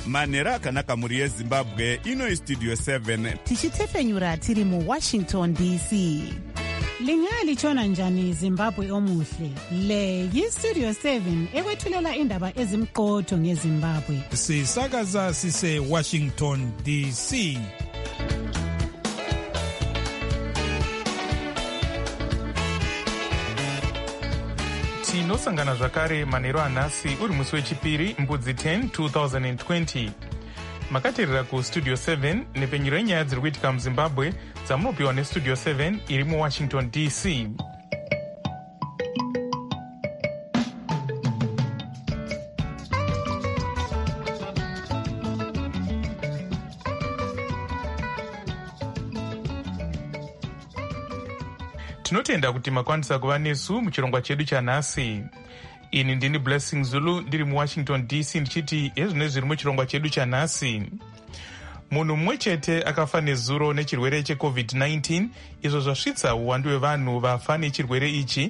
manhero akanaka mhuri yezimbabwe. Ino istudio 7 tichitefenyura tiri muWashington DC. Lingalitshona njani Zimbabwe omuhle? Le yistudio 7 ekwethulela indaba ezimqotho ngeZimbabwe. Sisakaza sise Washington DC. Tinosangana zvakare manhero anhasi uri musi wechipiri mbudzi 10 2020. Makateerera kustudio 7 nepfenyuro yenyaya dziri kuitika muZimbabwe dzamunopiwa nestudio 7 iri muWashington DC. Tinotenda kuti makwanisa kuva nesu muchirongwa chedu chanhasi. Ini ndini Blessing Zulu ndiri muWashington DC ndichiti ezvine zviri muchirongwa chedu chanhasi. Munhu mumwe chete akafa nezuro nechirwere cheCovid-19, izvo zvasvitsa uwandu hwevanhu vafa nechirwere ichi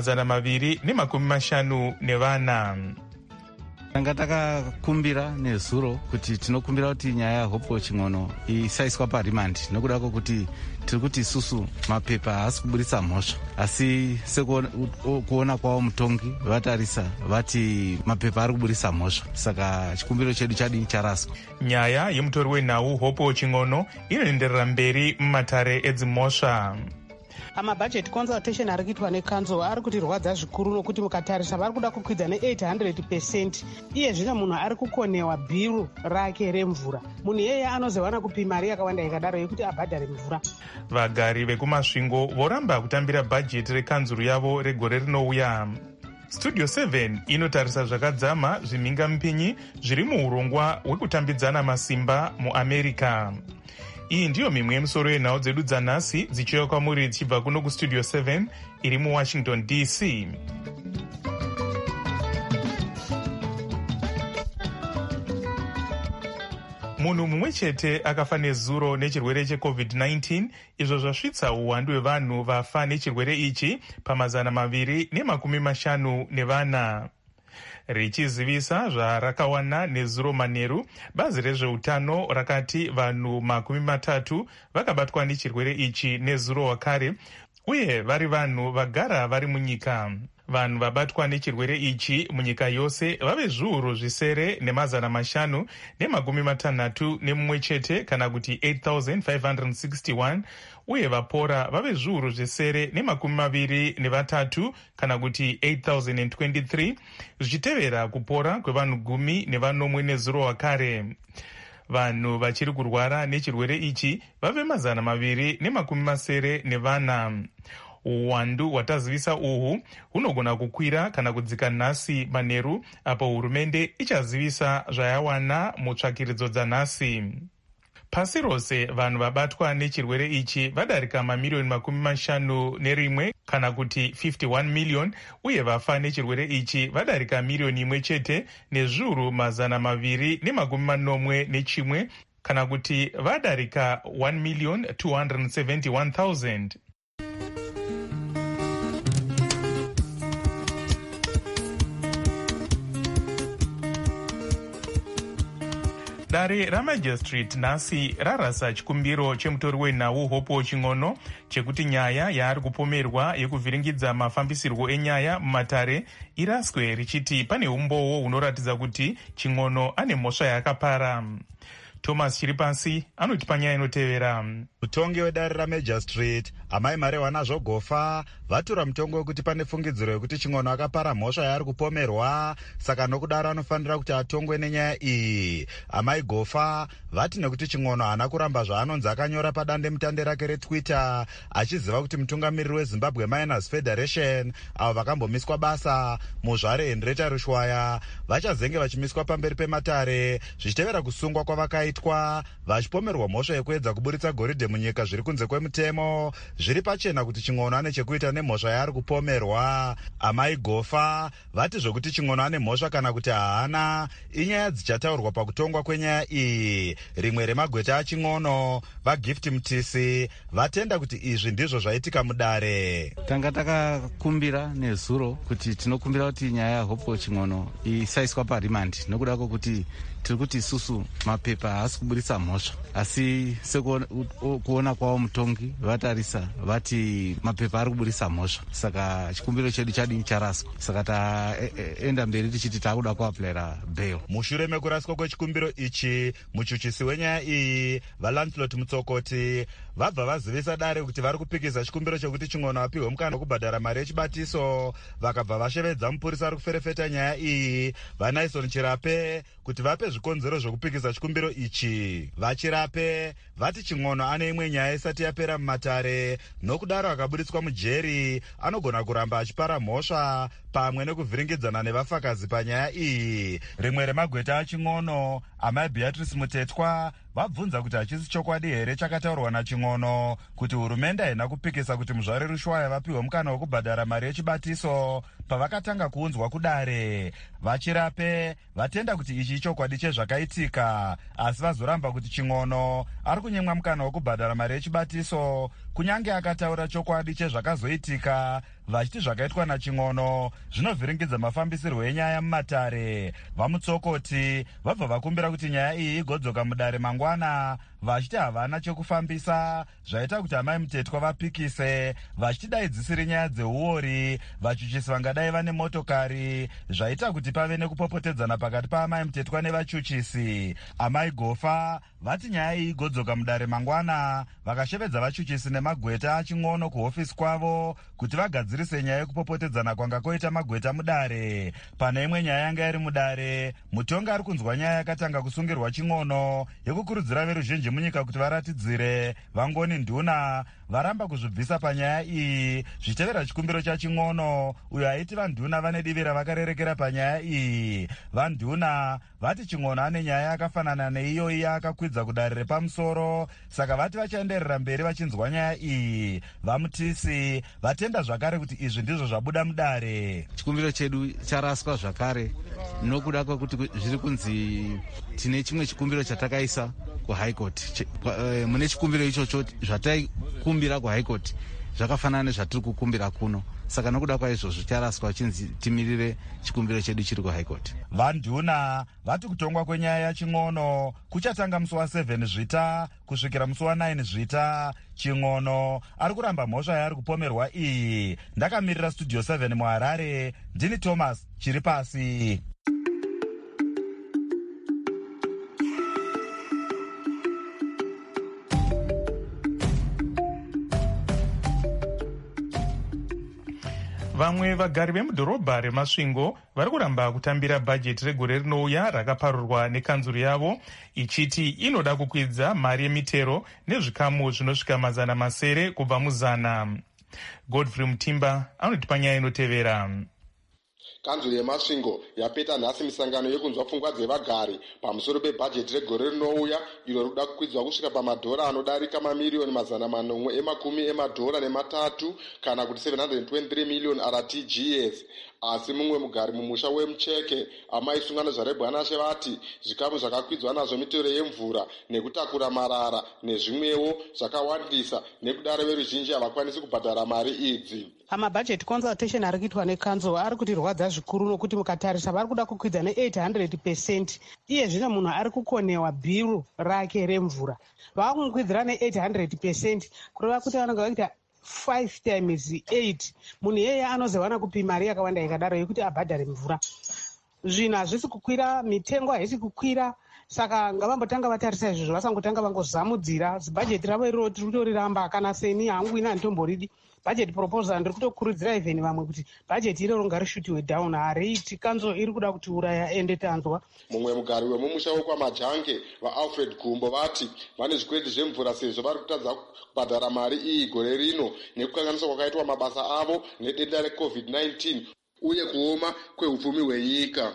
pa50 Tanga takakumbira nezuro kuti tinokumbira kuti nyaya yaHope Ching'ono isaiswa parimandi nokuda kwokuti tiri kuti isusu mapepa haasi kuburitsa mhosva, asi sekuona kwavo mutongi vatarisa vati mapepa ari kuburitsa mhosva, saka chikumbiro chedu chadini charaswa. Nyaya yemutori wenhau Hope Ching'ono inoenderera mberi mumatare edzimhosva. Amabudget consultation ari kuitwa nekanzo ari kutirwadza zvikuru nokuti mukatarisa vari kuda kukwidza ne800%. Iye zvino munhu ari kukonewa bhiru rake remvura. Munhu iyeye anozowana kupi mari yakawanda ikadaro yekuti abhadhare mvura. Vagari vekumasvingo voramba kutambira bhajeti rekanzuru yavo regore rinouya. Studio 7 inotarisa zvakadzama zvimhingamupinyi zviri muurongwa hwekutambidzana masimba muAmerica. Iyi ndiyo mimwe yemusoro yenhau dzedu dzanhasi dzichiuya kwamuri dzichibva kuno kustudio 7 iri muWashington DC. Munhu mumwe chete akafa nezuro nechirwere cheCovid-19, izvo zvasvitsa uwandu hwevanhu vafa nechirwere ichi pa50 richizivisa zvarakawana nezuro manheru, bazi rezveutano rakati vanhu 30 vakabatwa nechirwere ichi nezuro wakare, uye vari vanhu vagara vari munyika. Vanhu vabatwa nechirwere ichi munyika yose vave zviuru zvisere ne561 chete, kana kuti 8,561, uye vapora vave zviuru zvisere ne23 kana kuti 8,023, zvichitevera kupora kwevanhu 10 nezuro wakare. Vanhu vachiri kurwara nechirwere ichi vave 274. Uwandu hwatazivisa uhu hunogona kukwira kana kudzika nhasi manheru, apo hurumende ichazivisa zvayawana mutsvakiridzo dzanhasi. Pasi rose vanhu vabatwa nechirwere ichi vadarika mamirioni 51 kana kuti 51 million, uye vafa nechirwere ichi vadarika milioni 1 chete nezviuru 241 kana kuti vadarika 1,271,000. Dare ramajistrate nhasi rarasa chikumbiro chemutori wenhau Hope Ching'ono chekuti nyaya yaari kupomerwa yekuvhiringidza mafambisirwo enyaya mumatare iraswe, richiti pane umboo hunoratidza kuti Ching'ono ane mhosva yakapara. Thomas Chiripasi anotipa nyaya inotevera. Mutongi wedare ramajistrate amai Mariwana Zvogofa vatura mutongo wekuti pane fungidziro yekuti Ching'ono akapara mhosva yaari kupomerwa, saka nokudaro anofanira kuti atongwe nenyaya iyi. Amai Gofa vati nekuti Ching'ono haana kuramba zvaanonzi akanyora padande mutande rake reTwitter achiziva kuti mutungamiriri weZimbabwe Miners Federation avo vakambomiswa basa muzvare Henrietta Rushwaya vachazenge vachimiswa pamberi pematare zvichitevera kusungwa kwavakaita zvakaitwa vachipomerwa mhosva yekuedza kuburitsa goridhe munyika zviri kunze kwemutemo zviri pachena kuti Ching'ono ane chekuita nemhosva yaari kupomerwa. Amai Gofa vati zvokuti Ching'ono ane mhosva kana kuti haana inyaya dzichataurwa pakutongwa kwenyaya iyi. Rimwe remagweta aChing'ono, vaGift Mutisi, vatenda kuti izvi ndizvo zvaitika mudare. Tanga takakumbira nezuro kuti tinokumbira kuti nyaya yaHope Ching'ono isaiswa parimandi nokuda kwokuti tiri kuti isusu mapepa haasi kuburitsa mhosva, asi sekuona kwavo mutongi vatarisa vati mapepa ari kuburitsa mhosva, saka chikumbiro chedu chadini charaswa, saka taenda mberi tichiti taakuda kuapulaira bail. Mushure mekuraswa kwechikumbiro ichi, muchuchisi wenyaya iyi vaLancelot Mutsokoti vabva vazivisa dare kuti vari kupikisa chikumbiro chekuti Ching'ono apiwe mukana wekubhadhara mari yechibatiso. Vakabva vashevedza mupurisa ari kuferefeta nyaya iyi vaNaison Chirape kuti vape zvikonzero zvokupikisa chikumbiro ichi. VaChirape vati Ching'ono ane imwe nyaya isati yapera mumatare, nokudaro akaburitswa mujeri anogona kuramba achipara mhosva pamwe nekuvhiringidzana nevafakazi panyaya iyi. Rimwe remagweta aChing'ono, amai Beatrice Mutetwa, vabvunza kuti hachisi chokwadi here chakataurwa naChing'ono kuti hurumende haina kupikisa kuti muzvari Rushwaya vapiwe mukana wekubhadhara mari yechibatiso pavakatanga kuunzwa kudare. VaChirape vatenda kuti ichi chokwadi chezvakaitika, asi vazoramba kuti Ching'ono ari kunyemwa mukana wekubhadhara mari yechibatiso kunyange akataura chokwadi chezvakazoitika, vachiti zvakaitwa naChing'ono zvinovhiringidza mafambisirwo enyaya mumatare. VaMutsokoti vabva vakumbira kuti nyaya iyi igodzoka mudare mangwana, vachiti havana chekufambisa, zvaita kuti amai Mutetwa vapikise, vachiti dai dzisiri nyaya dzeuori, vachuchisi vangadai vane motokari, zvaita kuti pave nekupopotedzana pakati paamai Mutetwa nevachuchisi. Amai Gofa vati nyaya iyi igodzoka mudare mangwana, vakashevedza vachuchisi nemagweta aChing'ono kuhofisi kwavo kuti vagadzirise nyaya yekupopotedzana kwanga koita magweta mudare. Pane imwe nyaya yanga iri mudare, mutongi ari kunzwa nyaya yakatanga kusungirwa Ching'ono yekukurudzira veruzhinji munyika kuti varatidzire vangoni nduna varamba kuzvibvisa panyaya iyi, zvichitevera chikumbiro chaChing'ono uyo aiti vanduna vane divi ravakarerekera panyaya iyi. Vanduna vati Ching'ono ane nyaya yakafanana neiyoyi yaakakwidza kudare repamusoro, saka vati vachaenderera mberi vachinzwa nyaya iyi. VaMutisi vatenda zvakare kuti izvi ndizvo zvabuda mudare. Chikumbiro chedu charaswa zvakare nokuda kwekuti zviri kunzi tine chimwe chikumbiro chatakaisa kuHigh Court. Mune chikumbiro ichocho zvataikumbira kuHigh Court zvakafanana nezvatiri kukumbira kuno, saka nokuda kwaizvozvo charaswa chinzi timirire chikumbiro chedu chiri kuHigh Court. Vanduna vati kutongwa kwenyaya yaChing'ono kuchatanga musi wa7 Zvita kusvikira musi wa9 Zvita. Ching'ono ari kuramba mhosva yaari kupomerwa iyi. Ndakamirira Studio 7 muHarare, ndini Thomas Chiripasi. Vamwe vagari vemudhorobha reMasvingo vari kuramba kutambira bhajeti regore rinouya rakaparurwa nekanzuru yavo ichiti inoda kukwidza mari yemitero nezvikamu zvinosvika 700 kubva muzana. Godfrey Mutimba anotipa nyaya inotevera. Kanzuru yeMasvingo yapeta nhasi misangano yekunzwa pfungwa dzevagari pamusoro pebhajeti regore rinouya iro rikuda kukwidzwa kusvika pamadhora anodarika mamiliyoni 410 kana kuti 723 million RTGS. Asi mumwe mugari mumusha weMucheke amaisungano zvarebwanashe vati zvikamu zvakakwidzwa nazvo mitero yemvura nekutakura marara nezvimwewo zvakawandisa nekudaro veruzhinji havakwanisi kubhadhara mari idzi. Amabudget consultation ari kuitwa nekanzuru ari kutirwadza zvikuru nokuti mukatarisa vari kuda kukwidza ne800%. Iye zvino munhu ari kukonewa bhiru rake remvura vakumukwidzira ne800% kureva kuti vanenge vakuita 5 times 8. Munhu iyeye anozowana kupi mari yakawanda ikadaro yekuti abhadhare mvura. Zvinhu hazvisi kukwira, mitengo haisi kukwira, saka ngavambotanga vatarisa izvozvo vasangotanga vangozamudzira. Zibhajeti ravo iroro tiri kutoriramba, kana seni hangu ina handitomboridi budget proposal. Ndiri kutokurudzira even vamwe kuti bhajeti iroro ngarishutiwe down, hariiti kanzo iri kuda kuti uraya ende tanzwa. Mumwe mugari wemumusha wekwaMajange vaAlfred Gumbo vati vane zvikwereti zvemvura sezvo vari kutadza kubhadhara mari iyi gore rino nekukanganiswa kwakaitwa mabasa avo nedenda reCovid-19 uye kuoma kwehupfumi hwenyika.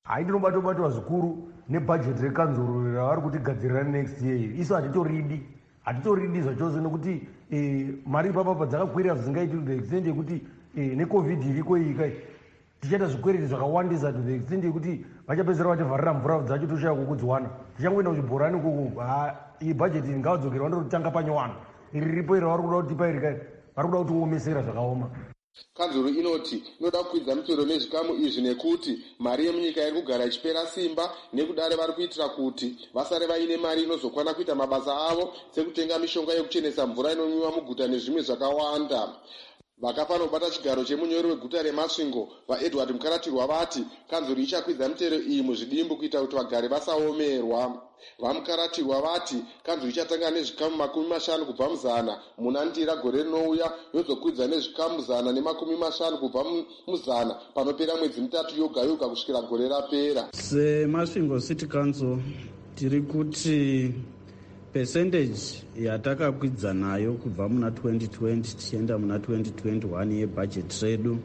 Haitinobatwa zvikuru nebhajeti rekanzuro ravari kutigadzirira next year. Isu hatitoridi zvachose nokuti mari ipapa dzakakwirira zvisingaiti to the extent yekuti necovid iriko iyi tichaita zvikwereti zvakawandisa to the extent yekuti vachapedzera vachavharira mvura dzacho toshaya kukudziwana. Tichangoenda kuchibhorani kuku iyi bhajeti ngavadzokera vandotanga panyowano iri riripo iri vari kuda kutipa iri vari kuda kutiomesera zvakaoma. Kanzuro inoti inoda kukwidza mitoro nezvikamu izvi nekuti mari yemunyika iri kugara ichipera simba, nekudare vari kuitira kuti vasare vaine mari inozokwana kuita mabasa avo sekutenga mishonga yekuchenesa mvura inonwiwa muguta nezvimwe zvakawanda. Vakafana kubata chigaro chemunyori weguta reMasvingo vaEdward Mukaratirwa vati kanzuro ichakwidza mitero iyi muzvidimbu kuita kuti vagari vasaomerwa. VaMukaratirwa vati kanzuro ichatanga nezvikamu 50 kubva muzana muna Ndira gore rinouya, yozokwidza nezvikamu 150 kubva muzana panopera mwedzi mitatu yoga yoga kusvikira gore rapera. SeMasvingo City Council tiri kuti percentage yatakakwidza nayo kubva muna 2020 tichienda muna 2021 yebudget redu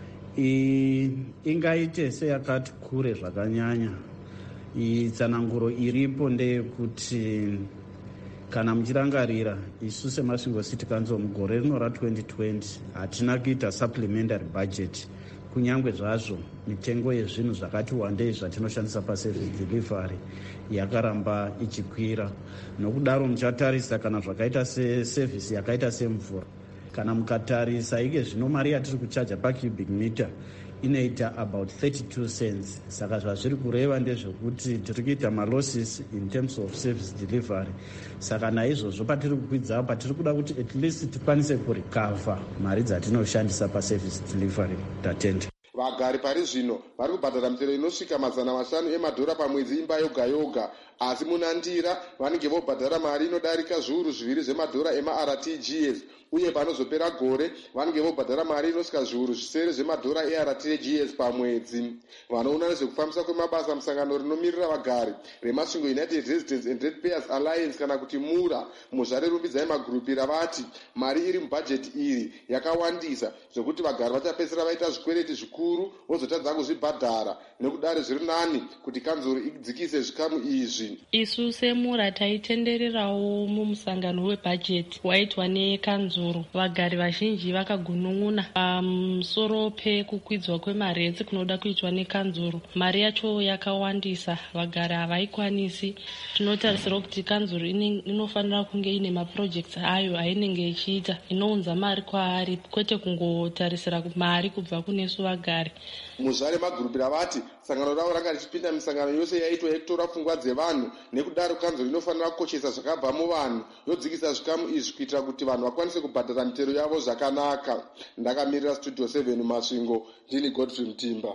ingaite seyakati kure zvakanyanya. Tsananguro iripo ndeyekuti kana muchirangarira isu seMasvingo City Council mugore rino ra2020 hatina kuita supplementary budget, kunyange zvazvo mitengo yezvinhu zvakati wandei zvatinoshandisa paservice delivery yakaramba ichikwira. Nokudaro muchatarisa kana zvakaita seservice yakaita semvura, kana mukatarisa ike zvino mari yatiri kuchaja pacubic meter inoita about 32 cents. Saka zvazviri kureva ndezvekuti tiri kuita malosses in terms of service delivery. Saka naizvozvo patiri kukwidza patiri kuda kuti at least tikwanise kurecover mari dzatinoshandisa paservice delivery tatenda. Vagari pari zvino vari kubhadhara mitero inosvika $500 emadhora pamwedzi imba yoga yoga, asi muna Ndira vanenge vobhadhara mari inodarika zviuru 2 zvemadhora ema-RTGS, uye panozopera gore vanenge vobhadhara mari inosvika zviuru 7 zvemadhora e-RTGS pamwedzi. Vanoona nezvekufambisa kwemabasa musangano rinomirira vagari reMasvingo United Residents and Ratepayers Alliance kana kuti MURA muzvarerumbidzai magurupira vati mari iri mubhajeti iri yakawandisa zvokuti vagari vachapedzisira vaita zvikwereti zvikuru vozotadza kuzvibhadhara. Nekudare zviri nani kuti kanzuro idzikise zvikamu izvi. Isu seMURA taitendererawo mumusangano webhajeti waitwa nekanzuro. Vagari vazhinji vakagunun'una pamusoro pekukwidzwa kwemaretsi kunoda kuitwa nekanzuro. Mari yacho yakawandisa, vagari havaikwanisi. Tinotarisira kuti kanzuro inofanira kunge ine maprojects ayo ainenge ichiita inounza mari kwaari, kwete kungotarisira mari kubva kunesu vagari. Muzvare magurupira vati sangano ravo ranga richipinda misangano yose yaitwa yekutora pfungwa dzevanhu, nekudaro kanzuro inofanira kukoshesa zvakabva muvanhu yodzikisa zvikamu izvi kuitira kuti vanhu vakwanise kubhadhara mitero yavo zvakanaka. Ndakamirira Studio 7 Masvingo, ndini Godfrey Mutimba.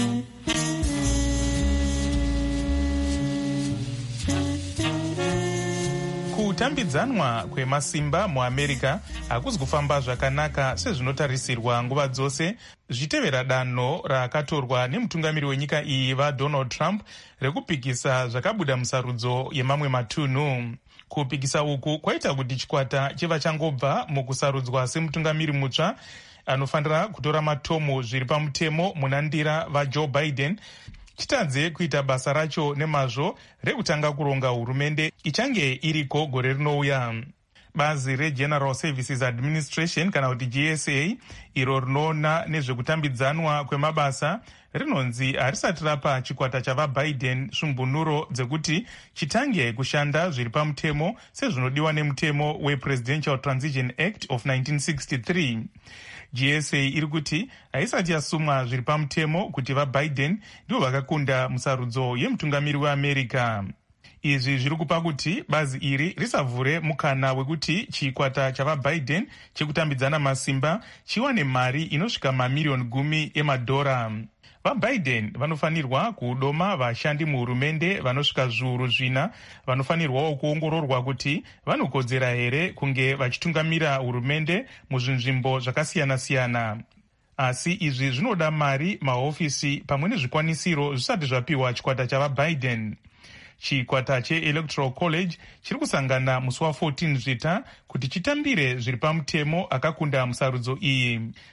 Kutambidzanwa kwemasimba muAmerica hakuzi kufamba zvakanaka sezvinotarisirwa nguva dzose, zvitevera danho rakatorwa nemutungamiri wenyika iyi vaDonald Trump rekupikisa zvakabuda musarudzo yemamwe matunhu. Kupikisa uku kwaita kuti chikwata chiva changobva mukusarudzwa semutungamiri mutsva anofanira kutora matomo zviri pamutemo muna Ndira vaJoe Biden chitadze kuita basa racho nemazvo rekutanga kuronga hurumende ichange iriko gore rinouya. Bazi reGeneral Services Administration kana kuti GSA iro rinoona nezvekutambidzanwa kwemabasa rinonzi harisati rapa chikwata chavaBiden svumbunuro dzekuti chitange kushanda zviri pamutemo sezvinodiwa nemutemo wePresidential Transition Act of 1963. GSA iri kuti haisati yasumwa zviri pamutemo kuti vaBiden ndivo vakakunda musarudzo yemutungamiri weAmerica. Izvi zviri kupa kuti bazi iri risavhure mukana wekuti chikwata chavaBiden chekutambidzana masimba chiwane mari inosvika mamiliyoni 10 emadhora. VaBiden vanofanirwa kudoma vashandi muhurumende vanosvika zviuru 4 vanofanirwawo kuongororwa kuti vanokodzera here kunge vachitungamira hurumende muzvinzvimbo zvakasiyana-siyana. Asi izvi zvinoda mari, mahofisi pamwe nezvikwanisiro zvisati zvapiwa chikwata chavaBiden. Chikwata cheElectoral College chiri kusangana musi wa14 Zvita kuti chitambire zviri pamutemo akakunda musarudzo iyi.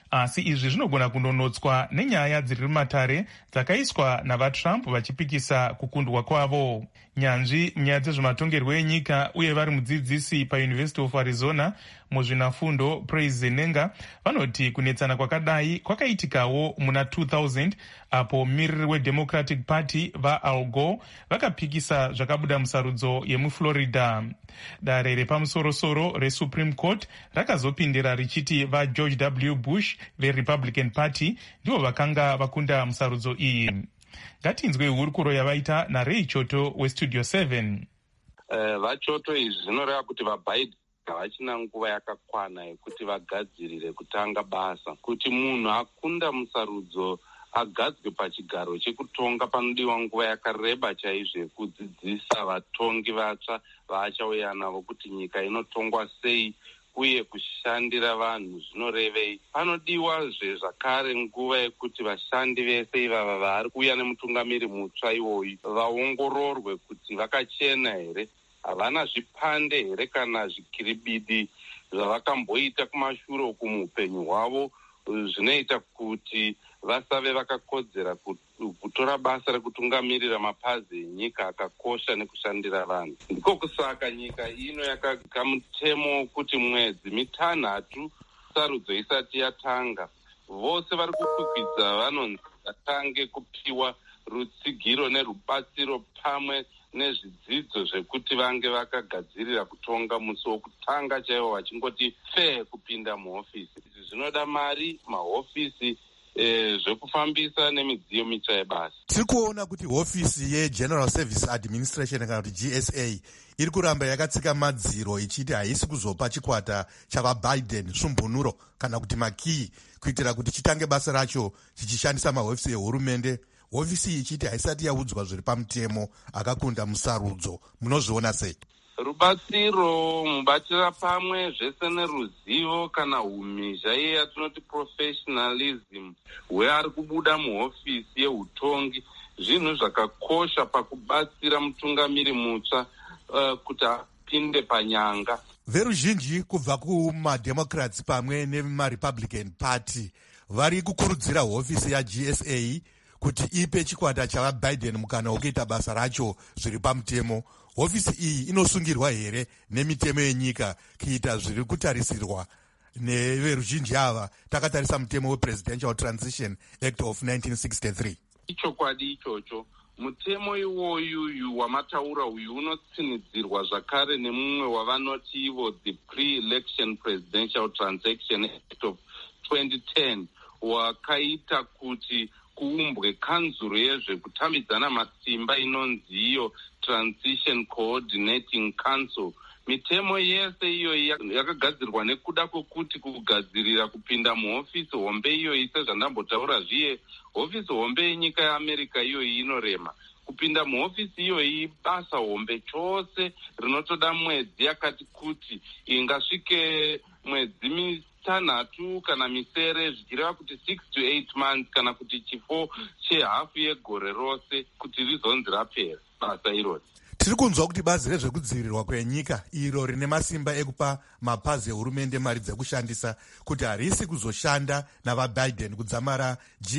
asi izvi zvinogona kunonotswa nenyaya dziri mumatare dzakaiswa navatrump vachipikisa kukundwa kwavo. Nyanzvi munyaya dzezvematongerwo enyika uye vari mudzidzisi paUniversity of Arizona muzvinafundo Praise Zenenga vanoti kunetsana kwakadai kwakaitikawo muna 2000 apo mumiriri weDemocratic Party vaAl Gore vakapikisa zvakabuda musarudzo yemuflorida. Dare repamusorosoro reSupreme Court rakazopindira richiti vaGeorge W. Bush veRepublican Party ndivo vakanga vakunda musarudzo iyi. Ngatinzwe hurukuro yavaita naRay Choto weStudio 7. Vachoto izvi zvinoreva kuti vaBiden havachina nguva yakakwana yekuti vagadzirire kutanga basa. Kuti munhu akunda musarudzo agadzwe pachigaro chekutonga panodiwa nguva yakareba chaizvo yekudzidzisa vatongi vatsva vaachauya navo kuti nyika inotongwa sei uye kushandira vanhu zvinorevei. Panodiwazve zvakare nguva yekuti vashandi vese ivava vari kuuya nemutungamiri mutsva iwoyu vaongororwe kuti vakachena here, havana zvipande here kana zvikiribidi zvavakamboita kumashure uku muupenyu hwavo zvinoita kuti vasave vakakodzera kutora basa rekutungamirira mapazi enyika akakosha nekushandira vanhu. Ndiko kusaka nyika ino yakaga mutemo kuti mwedzi 6 sarudzo isati yatanga vose vari kukwikwidzwa vanonzi vatange kupiwa rutsigiro nerubatsiro pamwe nezvidzidzo zvekuti vange vakagadzirira kutonga musi wokutanga chaiwo vachingoti fe kupinda muhofisi. Izvi zvinoda mari, mahofisi, zvekufambisa nemidziyo mitsva yebasa. Tiri kuona kuti hofisi yeGeneral Service Administration kana kuti GSA iri kuramba yakatsika madziro ichiti haisi kuzopa chikwata chavaBiden svumbunuro kana kuti makiyi kuitira kuti chitange basa racho chichishandisa mahofisi ehurumende. Hofisi iyi ichiti haisati yaudzwa zviri pamutemo akakunda musarudzo. Munozviona sei? Rubatsiro, mubatira pamwe zvese neruzivo kana umhizha iye yatinoti professionalism hweari kubuda muhofisi yehutongi zvinhu zvakakosha pakubatsira mutungamiri mutsva kuti apinde panyanga. Veruzhinji kubva kumademocrats pamwe nemaRepublican Party vari kukurudzira hofisi yaGSA kuti ipe chikwata chavaBiden mukana wokuita basa racho zviri pamutemo. Hofisi iyi inosungirwa here nemitemo yenyika kuita zviri kutarisirwa neveruzhinji ava takatarisa mutemo wePresidential Transition Act of 1963? Ichokwadi ichocho. Mutemo iwoyu wamataura uyu unotsinidzirwa zvakare nemumwe wavanoti ivo the Pre-Election Presidential Transaction Act of 2010 wakaita kuti kuumbwe kanzuro yezvekutambidzana masimba inonzi iyo Transition Coordinating Council. Mitemo yese iyoyi yakagadzirwa nekuda kwokuti kugadzirira kupinda muhofisi hombe iyoyi sezvandambotaura zviye hofisi hombe yenyika yeAmerica iyoyi inorema. Kupinda muhofisi iyoyi basa hombe chose rinotoda mwedzi yakati kuti ingasvike mwedzi 6 kana misere zvichireva kuti 6 to 8 months kana kuti chifo chehafu yegore rose kuti rizonzi rapera basa irori. Tiri kunzwa kuti bazi rezvekudzivirirwa kwenyika iro rine masimba ekupa mapazi ehurumende mari dzekushandisa kuti harisi kuzoshanda navaBiden kudzamara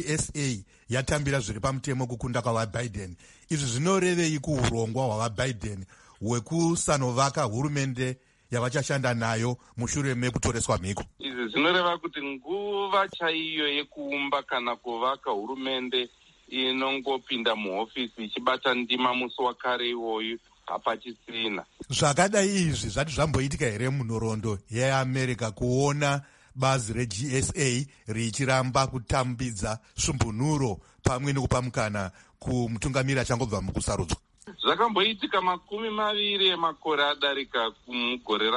GSA yatambira zviri pamutemo kukunda kwavaBiden. Izvi zvinorevei kuurongwa hwavaBiden hwekusanovaka hurumende yavachashanda nayo mushure mekutoreswa mhiko? Izvi zvinoreva kuti nguva chaiyo yekuumba kana kuvaka hurumende inongopinda muhofisi ichibata ndima musi wakare iwoyu hapachisina. Zvakadai izvi zvati zvamboitika here munhoroondo yeAmerica kuona bazi reGSA richiramba kutambidza svumbunuro pamwe nekupa mukana kumutungamiri achangobva mukusarudzwa? Zvakamboitika 20 emakore adarika mugore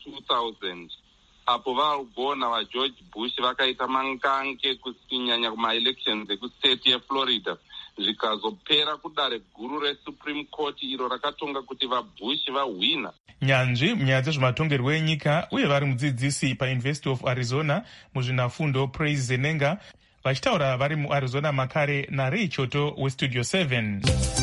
ra2000 apo vagona vaGeorge Bush vakaita mangange kusinyanya kumaelections ekustate yeFlorida zvikazopera kudare guru reSupreme Court iro rakatonga kuti vaBush vahwina. Nyanzvi munyaya dzezvematongerwo enyika uye vari mudzidzisi paUniversity of Arizona muzvinafundo Praise Zenenga vachitaura vari muArizona makare naRay Choto weStudio 7.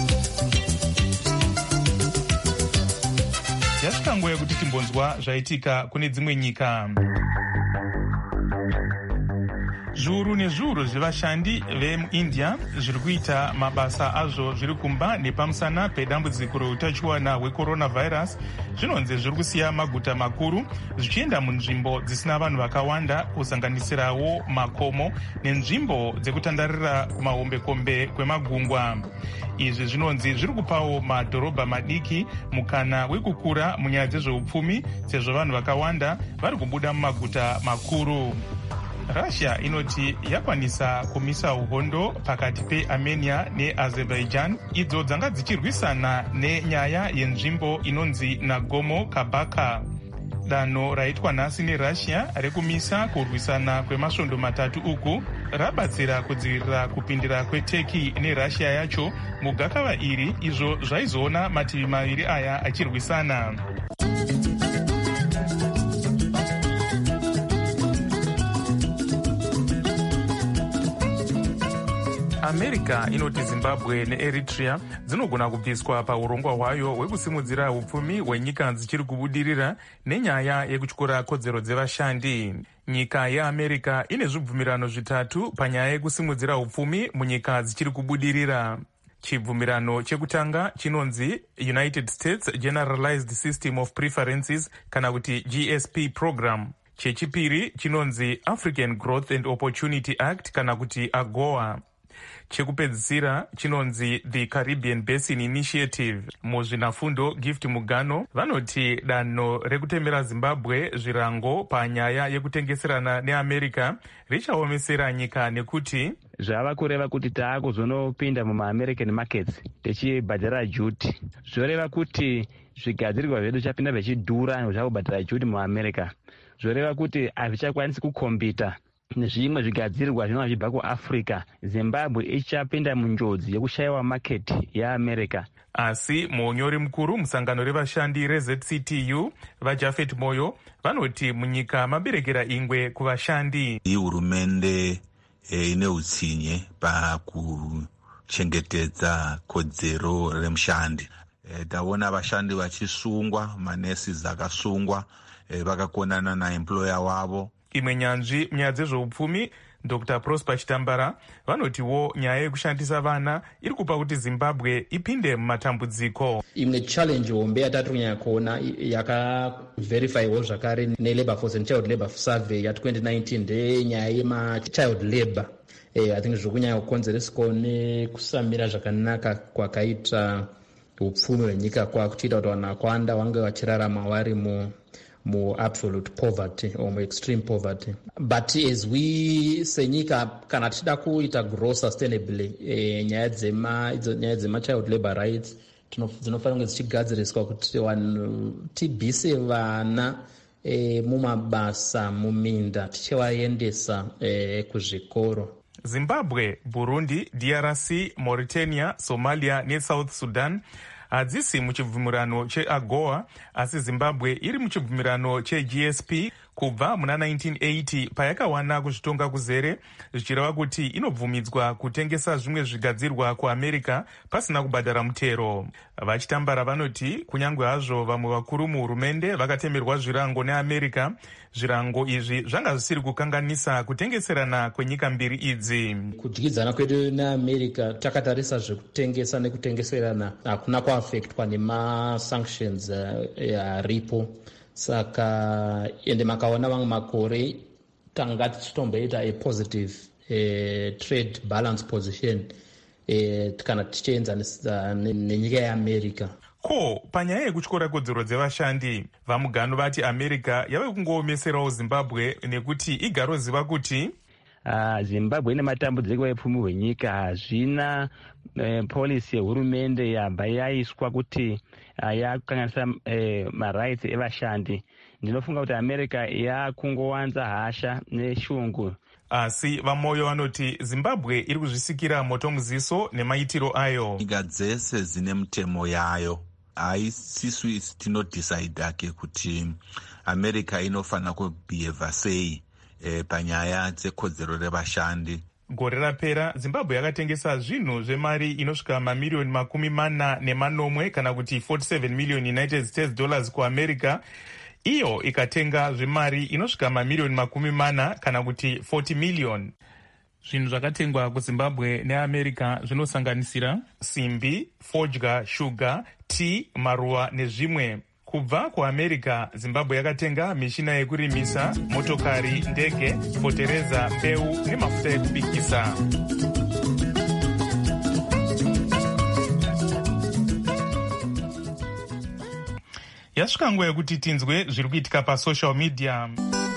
Yasvika nguva yekuti timbonzwa zvaitika kune dzimwe nyika. zviuru nezviuru zvevashandi vemuindia zviri kuita mabasa azvo zviri kumba nepamusana pedambudziko reutachiwana hwecoronavirus zvinonzi zviri kusiya maguta makuru zvichienda munzvimbo dzisina vanhu vakawanda kusanganisirawo makomo nenzvimbo dzekutandarira kumahombekombe kwemagungwa. Izvi zvinonzi zviri kupawo madhorobha madiki mukana wekukura munyaya dzezveupfumi sezvo vanhu vakawanda vari kubuda mumaguta makuru. Russia inoti yakwanisa kumisa uhondo pakati peArmenia neAzerbaijan idzo dzanga dzichirwisana nenyaya yenzvimbo inonzi Nagorno-Karabakh. Danho raitwa nhasi neRussia rekumisa kurwisana kwemasvondo matatu uku rabatsira kudzivirira kupindira kweTurkey neRussia yacho mugakava iri izvo zvaizoona mativi maviri aya achirwisana. America inoti Zimbabwe neEritrea dzinogona kubviswa paurongwa hwayo hwekusimudzira upfumi hwenyika dzichiri kubudirira nenyaya yekutyora kodzero dzevashandi. Nyika yeAmerica ine zvibvumirano zvitatu panyaya yekusimudzira upfumi munyika dzichiri kubudirira. Chibvumirano chekutanga chinonzi United States Generalized System of Preferences kana kuti GSP Program. Chechipiri chinonzi African Growth and Opportunity Act kana kuti AGOA. Chekupedzisira chinonzi the Caribbean Basin Initiative. Muzvinafundo Gift Mugano vanoti danho rekutemera Zimbabwe zvirango panyaya yekutengeserana neAmerica richaomesera nyika nekuti zvava kureva kuti taakuzonopinda muma-American markets tichibhadhara duty. Zvoreva kuti zvigadzirirwa zvedu zvapinda zvichidhura zvakubhadhara duty muAmerica. Zvoreva kuti hazvichakwanisi kukombita nezvimwe zvigadzirirwa zvinova zvibva kuAfrica. Zimbabwe ichapinda munjodzi yekushayiwa maketi yeAmerica. Asi muonyori mukuru musangano revashandi reZCTU vaJafet Moyo vanoti munyika maberekera ingwe kuvashandi. Hurumende ine utsinye pakuchengetedza kodzero remushandi. Taona vashandi vachisungwa, manesi akasungwa vakakonana naemployer wavo. Imwe nyanzvi munyaya dzezveupfumi Dr. Prosper Chitambara vanotiwo nyaya yekushandisa vana iri kupa kuti Zimbabwe ipinde mumatambudziko. Imwe challenge hombe yatati kunyanya kuona yakaverifyiwa zvakare neLabour Force and Child Labour Survey ya2019 ndenyaya yemachild labor. I think zviri kunyanya kukonzereswa nekusamira zvakanaka kwakaita upfumi hwenyika kwakuchiita kuti vanhu vakawanda vange vachirarama vari absolute poverty or extreme poverty. But as we senyika kana tichida kuita grow sustainably nyaya dzema-child labor rights dzinofanira kunge dzichigadziriswa kuti tibvise vana mumabasa muminda tichivaendesa kuzvikoro. Zimbabwe, Burundi, DRC, Mauritania, Somalia neSouth Sudan hadzisi muchibvumirano cheAGOA asi Zimbabwe iri muchibvumirano cheGSP kubva muna 1980 payakawana kuzvitonga kuzere zvichireva kuti inobvumidzwa kutengesa zvimwe zvigadzirwa kuAmerica pasina kubhadhara mutero. Vachitambara vanoti kunyange hazvo vamwe vakuru muhurumende vakatemerwa zvirango neAmerica, zvirango izvi zvanga zvisiri kukanganisa kutengeserana kwenyika mbiri idzi. Kudyidzana kwedu neAmerica takatarisa zvekutengesa nekutengeserana hakuna kuafektwa nemasanctions aripo. Saka ende makaona mamwe makore tanga tichitomboita a-positive trade balance position kana tichienzanisa nenyika yeAmerica. Ko panyaya yekutyora kodzero dzevashandi vamugano vati America yave kungoomeserawo Zimbabwe nekuti igaroziva kuti Zimbabwe ine matambudziko epfumi hwenyika hazvina polisi yehurumende yabva yaiswa kuti yakanganisa marights evashandi. Ndinofunga kuti America yakungowanza hasha neshungu. Asi vamoyo vanoti Zimbabwe iri kuzvisikira moto muziso nemaitiro ayo. Nyika dzese dzine mitemo yayo. Haisisu tinodecide ke kuti America inofana kubehave sei panyaya dzekodzero revashandi. Gore rapera Zimbabwe yakatengesa zvinhu zvemari inosvika mamiliyoni 40 kana kuti 47 million United States dollars kuAmerica. Iyo ikatenga zvemari inosvika mamiliyoni 40 kana kuti 40 million. Zvinhu zvakatengwa kuZimbabwe neAmerica zvinosanganisira simbi, fodya, shuga, tea, maruva nezvimwe. Kubva kuAmerica, Zimbabwe yakatenga mishina yekurimisa, motokari, ndege, fotereza, mbeu nemafuta ekubikisa. Yasvika nguva yekuti tinzwe zviri kuitika pasocial media.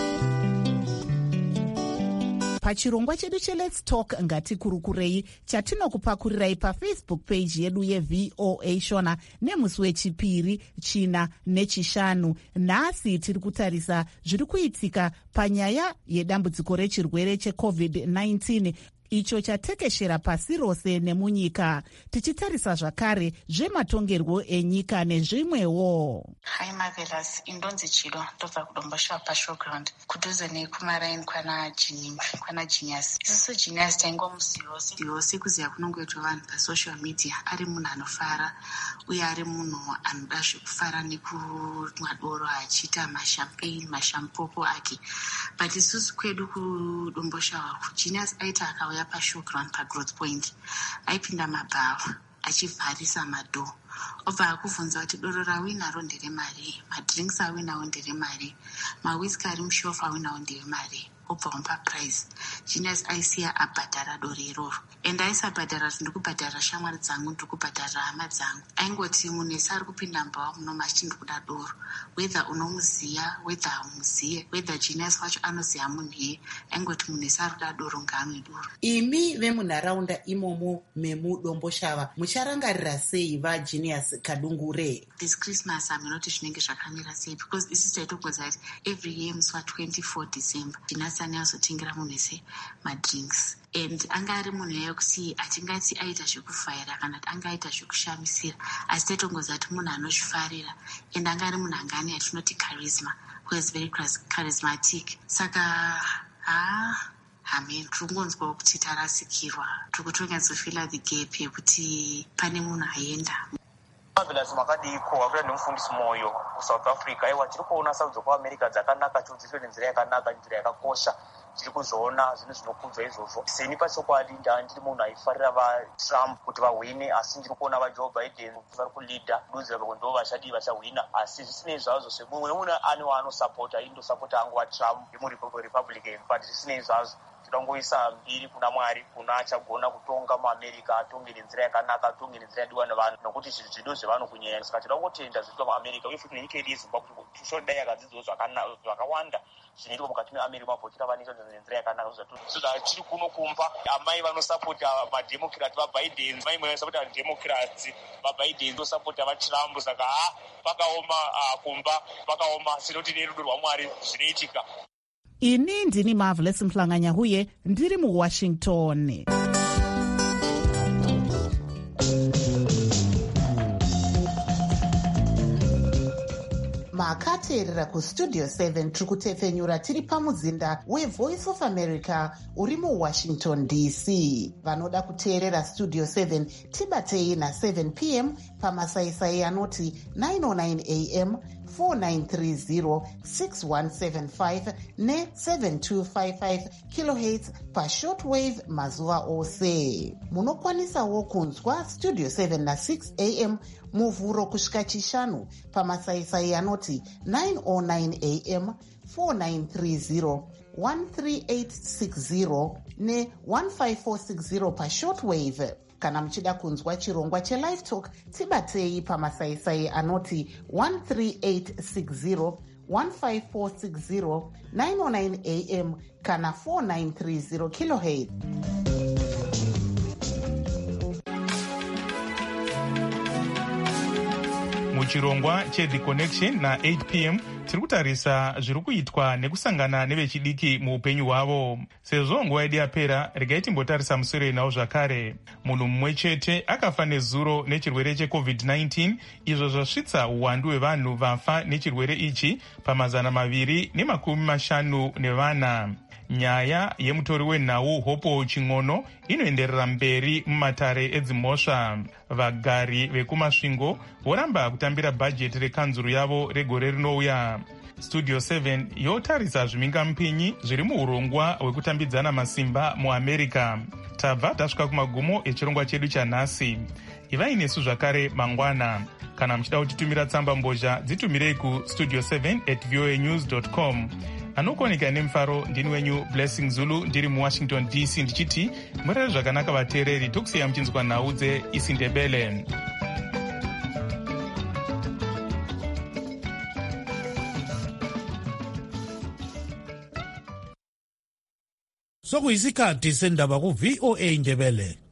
Pachirongwa chedu cheLet's Talk ngatikurukurei chatinokupakurirai paFacebook page yedu yeVOA Shona nemusi wechipiri, china nechishanu. Nhasi tiri kutarisa zviri kuitika panyaya yedambudziko rechirwere cheCovid-19 icho chatekeshera pasi rose nemunyika, tichitarisa zvakare zvematongerwo enyika nezvimwewo. Hi Marvelous, indonzi Chiro, ndobva kuDombosha paShowground kudhuze nekumaraini kwana Genius. Isusu Genius taingomuziva sekuziva kunongoitwa vanhu pasocial media, ari munhu anofara uye ari munhu anoda zvekufara nekumwa doro achiita mashampagne, mashampopo ake. But isusu kwedu kuDombosha Genius aita akauya paShowground paGrowth Point, aipinda mabhawa achivharisa madhoo, obva akubvunza kuti doro rawinaro nderemari, madrinks awinawo nderemari, mawhisky ari mushofu awinawo nderemari, obva wamupa prize. Genius aisiya abhadhara doro iroro, and aisabhadhara kuti ndikubhadhara shamwari dzangu, ndikubhadhara hama dzangu. Aingoti munhu ese ari kupinda mbava munoma achiti ndikuda doro, whether unomuziya whether haumuziye, whether Genius wacho anoziya munhu iye, aingoti munhu ese ari kuda doro ngaamwe doro. Imi vemunharaunda imomo memuDomboshava mucharangarira sei vaGenius Kadungure? This Christmas hamunoti zvinenge zvakamira sei, because isusu taitokodza kuti every year musi wa24 December Genius anyazotengira munhu ese madrinks, and anga ari munhu yekuti atingati aita zvekufayira kana kuti anga aita zvekushamisira, asi taitongoza kuti munhu anozvifarira, and anga ari munhu angani yatinoti charisma, who is very charismatic. Saka amen, tikungonzwawo kuti tarasikirwa, tikutonyadzofila the gap yekuti pane munhu aenda. Marvelous makadiko wakuita nemufundisi moyo kuSouth Africa. Aiwa, tiri kuona sarudzo kuAmerica dzakanaka, chodziso nenzira yakanaka, nzira yakakosha, tiri kuzoona zvinhu zvinokudzwa izvozvo. Seni pachokwadi ndiri munhu aifarira vaTrump kuti vahwine, asi ndiri kuona vaJoe Biden vari kulidha ndudzi ravo ndo vachahwina, asi zvisinei zvazvo semumwe munhu ane waanosapota, indosapota angu waTrump yemuRepublican, but zvisinei zvazvo tinongoisa mbiri kuna Mwari, kuna achagona kutonga muAmerica, atonge nenzira yakanaka, atonge nenzira yadiwa nevanhu, nokuti zvinhu zvido zvevanhu kunyanya. Saka tinoda kutenda zvinoitwa muAmerica, uye futi nenyika yedu yeZimbabwe kuti tishodai yakadzidzwawo zvakawanda zvinoitwa mukati meAmerica, mabhotika vanoita nenzira yakanaka. Tiri kuno kumba amai vanosapota madhemokirati vaBiden, mai vanosapota vadhemokirati vaBiden ndosapota vaTrump. Saka pakaoma kumba, pakaoma, sinoti nerudo rwaMwari zvinoitika. Ini ndini Marvelous Mhlanganya huye ndiri muWashington. Makateerera kuStudio 7 tiri kutefenyura tiri pamuzinda weVoice of America uri muWashington DC. Vanoda kuteerera Studio 7 tibatei na7 p.m. pamasaisai anoti 909 am 4930 6175 ne7255 kilohertz pashortwave mazuva ose. Munokwanisawo kunzwa Studio 7 na6 am muvhuro kusvika chishanu pamasaisai anoti 909 am 4930 13860 ne15460 pashortwave. Kana muchida kunzwa chirongwa cheLive Talk tibatei pamasaisai anoti 13860 15460 909 am kana 4930 kilohertz. Muchirongwa cheThe Connection na 8 p.m. tiri kutarisa zviri kuitwa nekusangana nevechidiki muupenyu hwavo. Sezvo nguva yedu yapera, regai timbotarisa musoro nawo zvakare. Munhu mumwe chete akafa nezuro nechirwere cheCovid-19, izvo zvasvitsa uwandu hwevanhu vafa nechirwere ichi pa254. Nyaya yemutori wenhau Hopo Ching'ono inoenderera mberi mumatare edzimhosva. Vagari vekumasvingo voramba kutambira bhajeti rekanzuru yavo regore rinouya. studio 7 yotarisa zvimhingamupinyi zviri muurongwa hwekutambidzana masimba muamerica. tabva tasvika kumagumo echirongwa chedu chanhasi. Ivai nesu zvakare mangwana. Kana muchida kutitumira tsamba mbozha dzitumirei kustudio 7@voanews.com. Anokoneka nemufaro ndini wenyu Blessing Zulu ndiri muWashington DC ndichiti murere zvakanaka vateereri, tokusiya muchinzwa nhau dzeIsindebele. Sokuyisikhathi sendaba ku VOA Ndebele.